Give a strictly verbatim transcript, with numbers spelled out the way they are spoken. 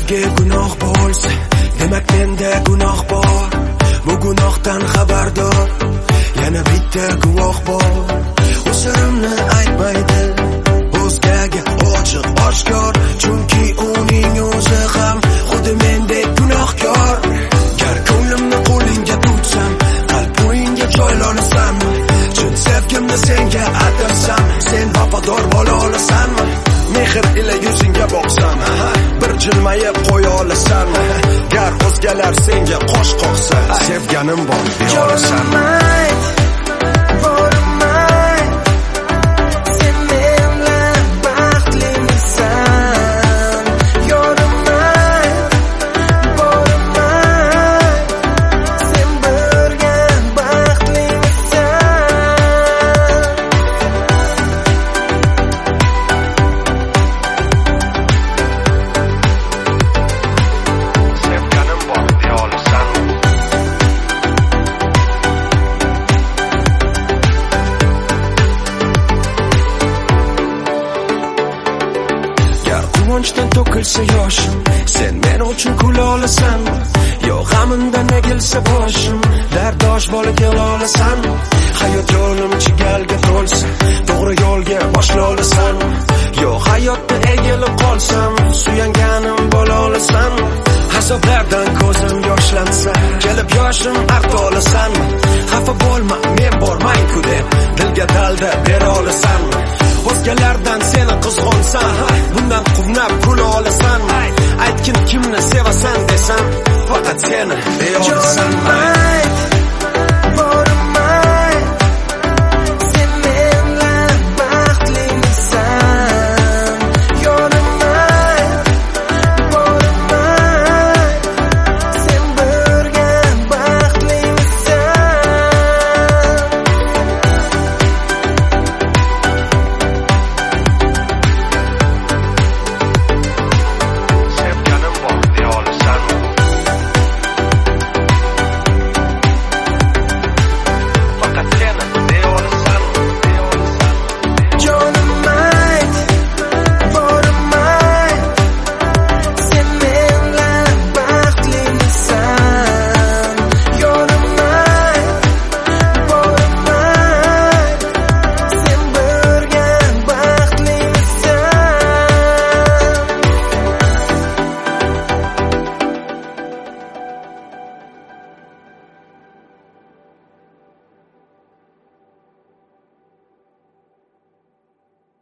Kimniki gunoh bo'lsa, demak menda gunoh bor. Bu gunohdan xabardor yana bitta guvoh bor. Usirimni aytmaydi, o'zgaga ochiq oshkor, chunki uning o'zi ham xuddi mendek gunohkor. Gar ko'nglimni qo'lingga tutsam, qalb o'yinga joylanasanmi? Chin sevgimni senga atarsam, sen vafodor bo'la olasanmi? Mehr ila yuzingga boqsam, bir jilmayib qo'ya olasanmi? Gar o'zgalar senga qosh qoqsa, sevganim bor deya olasanmi? Quvonchdan to'kilsa yoshim, sen men uchun kula olasanmi? Yo g'amimdan egilsa boshim, dardosh bo'lib kela olasanmi? Hayot yo'lim chigalga to'lsa, to'g'ri yo'lga boshla olasanmi? Yo hayotda egilib qolsam, suyanganim bo'la olasanmi? Azoblardan ko'zim yoshlansa, kelib yoshim arta olasanmi? Xafa bo'lma, men bormang-ku deb dilga dalda bera olasanmi? O'zgalardan seni qizg'onsam, bundan quvnab kula olasanmi? Aytgin kimni sevasan desam, faqat seni deya olasanmi?